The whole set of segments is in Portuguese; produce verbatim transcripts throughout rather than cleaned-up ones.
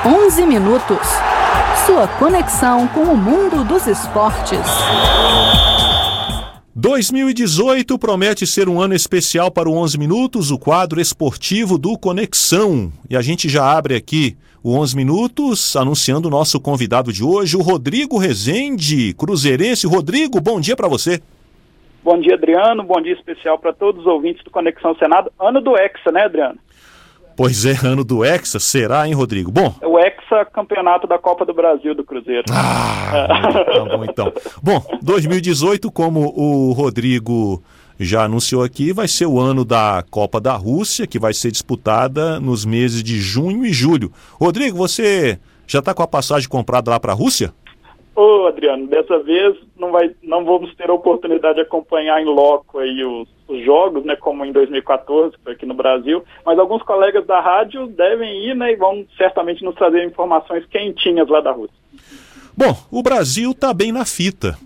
onze minutos. Sua conexão com o mundo dos esportes. dois mil e dezoito promete ser um ano especial para o onze minutos, o quadro esportivo do Conexão. E a gente já abre aqui o onze minutos anunciando o nosso convidado de hoje, o Rodrigo Rezende, cruzeirense. Rodrigo, bom dia para você. Bom dia, Adriano. Bom dia especial para todos os ouvintes do Conexão Senado. Ano do Hexa, né, Adriano? Pois é, ano do Hexa, será, hein, Rodrigo? Bom... O Hexa campeonato da Copa do Brasil do Cruzeiro. Ah, tá bom então. Bom, dois mil e dezoito, como o Rodrigo já anunciou aqui, vai ser o ano da Copa da Rússia, que vai ser disputada nos meses de junho e julho. Rodrigo, você já está com a passagem comprada lá para a Rússia? Ô, Adriano, dessa vez não, vai, não vamos ter a oportunidade de acompanhar em loco aí os, os jogos, né, como em dois mil e quatorze, que foi aqui no Brasil, mas alguns colegas da rádio devem ir, né, e vão certamente nos trazer informações quentinhas lá da Rússia. Bom, o Brasil está bem na fita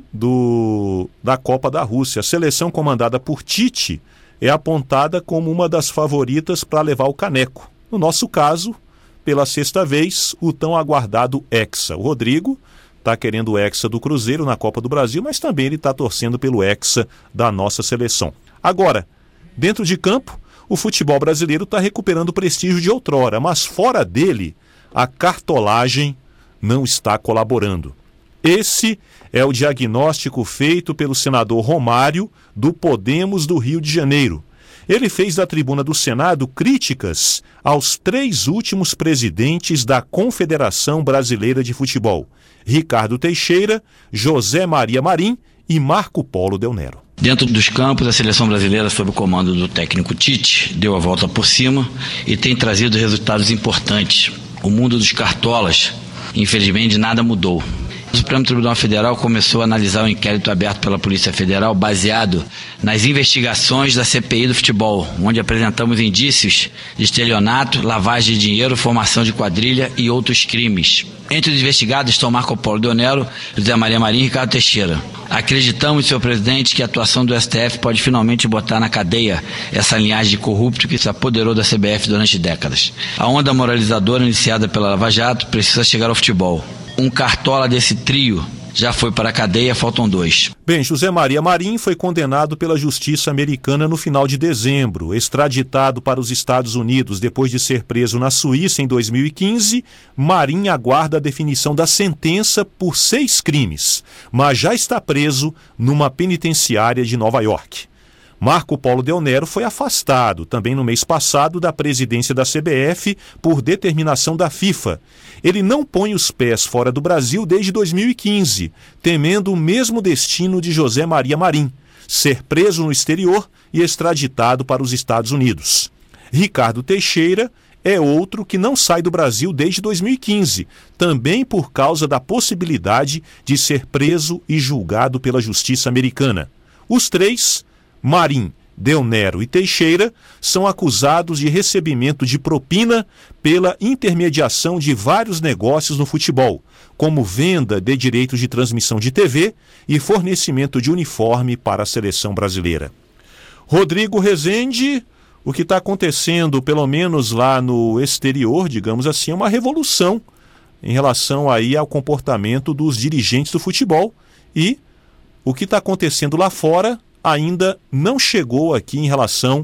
do, da Copa da Rússia. A seleção comandada por Tite é apontada como uma das favoritas para levar o caneco. No nosso caso, pela sexta vez, o tão aguardado Hexa. O Rodrigo está querendo o Hexa do Cruzeiro na Copa do Brasil, mas também ele está torcendo pelo Hexa da nossa seleção. Agora, dentro de campo, o futebol brasileiro está recuperando o prestígio de outrora, mas fora dele, a cartolagem não está colaborando. Esse é o diagnóstico feito pelo senador Romário, do Podemos do Rio de Janeiro. Ele fez da tribuna do Senado críticas aos três últimos presidentes da Confederação Brasileira de Futebol: Ricardo Teixeira, José Maria Marim e Marco Polo Del Nero. Dentro dos campos, a seleção brasileira, sob o comando do técnico Tite, deu a volta por cima e tem trazido resultados importantes. O mundo dos cartolas, infelizmente, nada mudou. O Supremo Tribunal Federal começou a analisar o inquérito aberto pela Polícia Federal baseado nas investigações da C P I do futebol, onde apresentamos indícios de estelionato, lavagem de dinheiro, formação de quadrilha e outros crimes. Entre os investigados estão Marco Polo Del Nero, José Maria Marim e Ricardo Teixeira. Acreditamos, senhor presidente, que a atuação do S T F pode finalmente botar na cadeia essa linhagem de corrupto que se apoderou da C B F durante décadas. A onda moralizadora iniciada pela Lava Jato precisa chegar ao futebol. Um cartola desse trio já foi para a cadeia, faltam dois. Bem, José Maria Marim foi condenado pela Justiça Americana no final de dezembro. Extraditado para os Estados Unidos depois de ser preso na Suíça em dois mil e quinze, Marim aguarda a definição da sentença por seis crimes, mas já está preso numa penitenciária de Nova York. Marco Polo Del Nero foi afastado, também no mês passado, da presidência da C B F por determinação da FIFA. Ele não põe os pés fora do Brasil desde dois mil e quinze, temendo o mesmo destino de José Maria Marim, ser preso no exterior e extraditado para os Estados Unidos. Ricardo Teixeira é outro que não sai do Brasil desde dois mil e quinze, também por causa da possibilidade de ser preso e julgado pela Justiça Americana. Os três, Marim, Del Nero e Teixeira, são acusados de recebimento de propina pela intermediação de vários negócios no futebol, como venda de direitos de transmissão de T V e fornecimento de uniforme para a seleção brasileira. Rodrigo Rezende, o que está acontecendo, pelo menos lá no exterior, digamos assim, é uma revolução em relação aí ao comportamento dos dirigentes do futebol, e o que está acontecendo lá fora ainda não chegou aqui em relação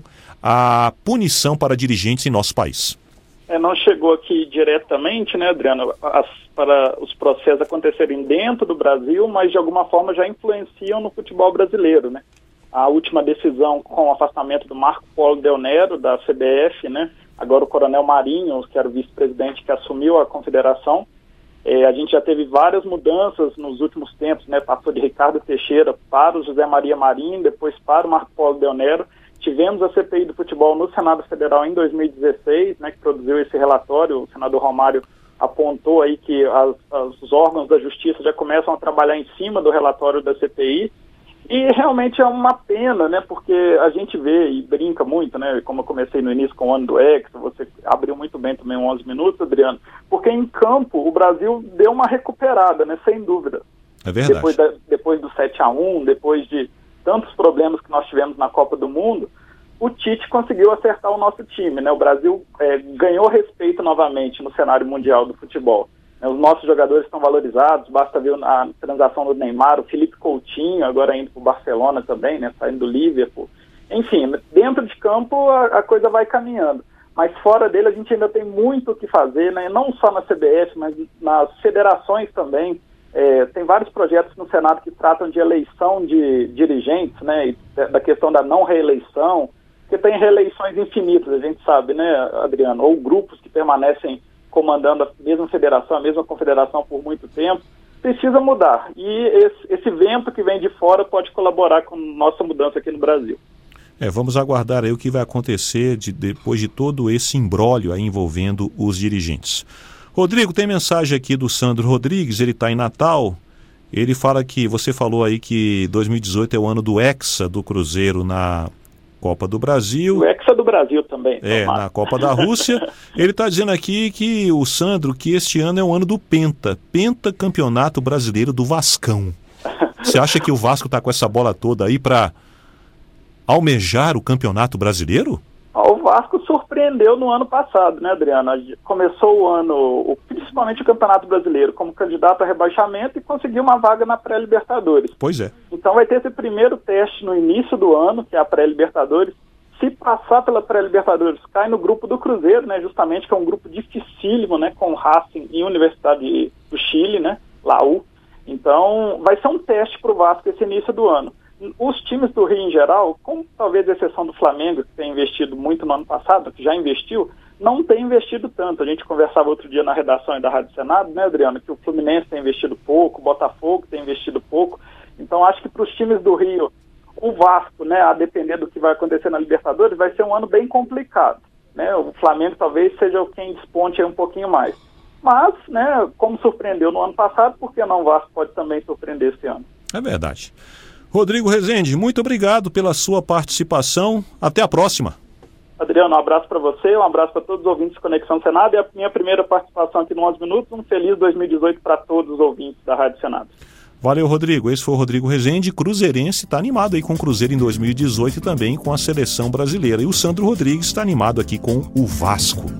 à punição para dirigentes em nosso país. É, não chegou aqui diretamente, né, Adriano, as, para os processos acontecerem dentro do Brasil, mas de alguma forma já influenciam no futebol brasileiro, né? A última decisão com o afastamento do Marco Polo Del Nero, da C B F, né? Agora o Coronel Marinho, que era o vice-presidente que assumiu a confederação. É, a gente já teve várias mudanças nos últimos tempos, né? Passou de Ricardo Teixeira para o José Maria Marim, depois para o Marco Polo Del Nero. Tivemos a C P I do futebol no Senado Federal em dois mil e dezesseis, né, que produziu esse relatório. O senador Romário apontou aí que as, as, os órgãos da justiça já começam a trabalhar em cima do relatório da C P I. E realmente é uma pena, né, porque a gente vê e brinca muito, né, como eu comecei no início com o ano do Hexa, você abriu muito bem também onze minutos, Adriano, porque em campo o Brasil deu uma recuperada, né, sem dúvida. É verdade. Depois, da, depois do sete a um, depois de tantos problemas que nós tivemos na Copa do Mundo, o Tite conseguiu acertar o nosso time, né? O Brasil é, ganhou respeito novamente no cenário mundial do futebol. Os nossos jogadores estão valorizados, basta ver a transação do Neymar, o Felipe Coutinho, agora indo para o Barcelona também, né, saindo do Liverpool. Enfim, dentro de campo a, a coisa vai caminhando, mas fora dele a gente ainda tem muito o que fazer, né, não só na C B F, mas nas federações também. É, tem vários projetos no Senado que tratam de eleição de dirigentes, né, e da questão da não reeleição, porque tem reeleições infinitas, a gente sabe, né, Adriano, ou grupos que permanecem comandando a mesma federação, a mesma confederação por muito tempo, precisa mudar. E esse, esse vento que vem de fora pode colaborar com nossa mudança aqui no Brasil. É, vamos aguardar aí o que vai acontecer de, depois de todo esse imbróglio aí envolvendo os dirigentes. Rodrigo, tem mensagem aqui do Sandro Rodrigues, ele está em Natal. Ele fala que, você falou aí que dois mil e dezoito é o ano do Hexa do Cruzeiro na Copa do Brasil. O Hexa do Brasil também. É, tomar. Na Copa da Rússia. Ele está dizendo aqui que o Sandro, que este ano é o ano do Penta. Penta Campeonato Brasileiro do Vascão. Você acha que o Vasco está com essa bola toda aí para almejar o Campeonato Brasileiro? O Vasco surpreendeu no ano passado, né, Adriano? Começou o ano, principalmente o Campeonato Brasileiro, como candidato a rebaixamento e conseguiu uma vaga na pré-Libertadores. Pois é. Então vai ter esse primeiro teste no início do ano, que é a pré-Libertadores. Se passar pela pré-Libertadores, cai no grupo do Cruzeiro, né, justamente, que é um grupo dificílimo, né, com Racing e Universidade do Chile, né, Laú. Então vai ser um teste para o Vasco esse início do ano. Os times do Rio em geral, com talvez a exceção do Flamengo, que tem investido muito no ano passado, que já investiu, não tem investido tanto. A gente conversava outro dia na redação da Rádio Senado, né, Adriano, que o Fluminense tem investido pouco, o Botafogo tem investido pouco. Então acho que para os times do Rio, o Vasco, né, a depender do que vai acontecer na Libertadores, vai ser um ano bem complicado, né? O Flamengo talvez seja quem desponte aí um pouquinho mais. Mas, né, como surpreendeu no ano passado, por que não o Vasco pode também surpreender esse ano? É verdade. Rodrigo Rezende, muito obrigado pela sua participação. Até a próxima. Adriano, um abraço para você, um abraço para todos os ouvintes de Conexão Senado e a minha primeira participação aqui no onze Minutos. Um feliz dois mil e dezoito para todos os ouvintes da Rádio Senado. Valeu, Rodrigo. Esse foi o Rodrigo Rezende, cruzeirense, está animado aí com o Cruzeiro em dois mil e dezoito e também com a seleção brasileira. E o Sandro Rodrigues está animado aqui com o Vasco.